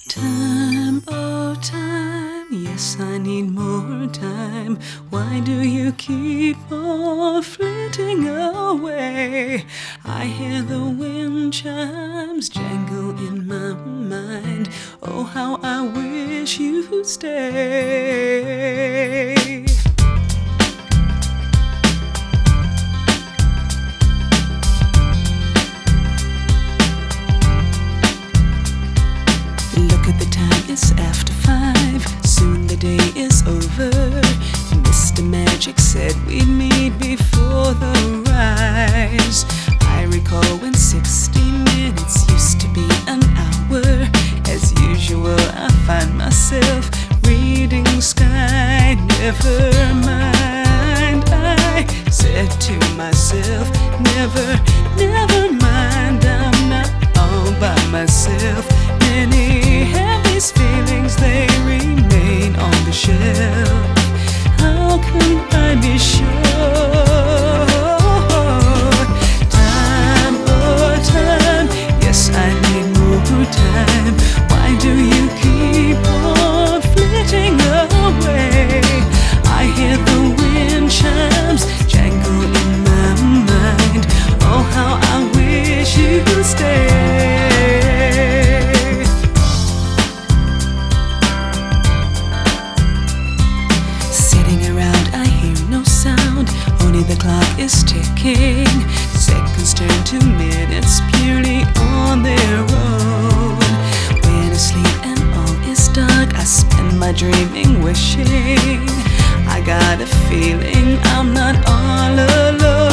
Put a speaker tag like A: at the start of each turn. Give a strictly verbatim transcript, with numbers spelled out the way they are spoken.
A: Time, oh time, yes I need more time. Why do you keep on flitting away? I hear the wind chimes jangle in my mind. Oh how I wish you'd stay. Look at the time, it's after five. Soon the day is over. Mister Magic said we'd meet before the rise. I recall when sixty minutes used to be an hour. As usual, I find myself reading sky. Never mind, I said to myself. Never, never mind, I'm not all by myself. Many have these feelings, they remain on the shelf. How can I be sure? Time, oh time, yes I need more time. Why do you keep on flitting away? I hear the wind chimes jangle in my mind. Oh how I wish you'd stay. The clock is ticking, seconds turn to minutes purely on their own. When asleep and all is dark, I spend my dreaming wishing. I got a feeling I'm not all alone.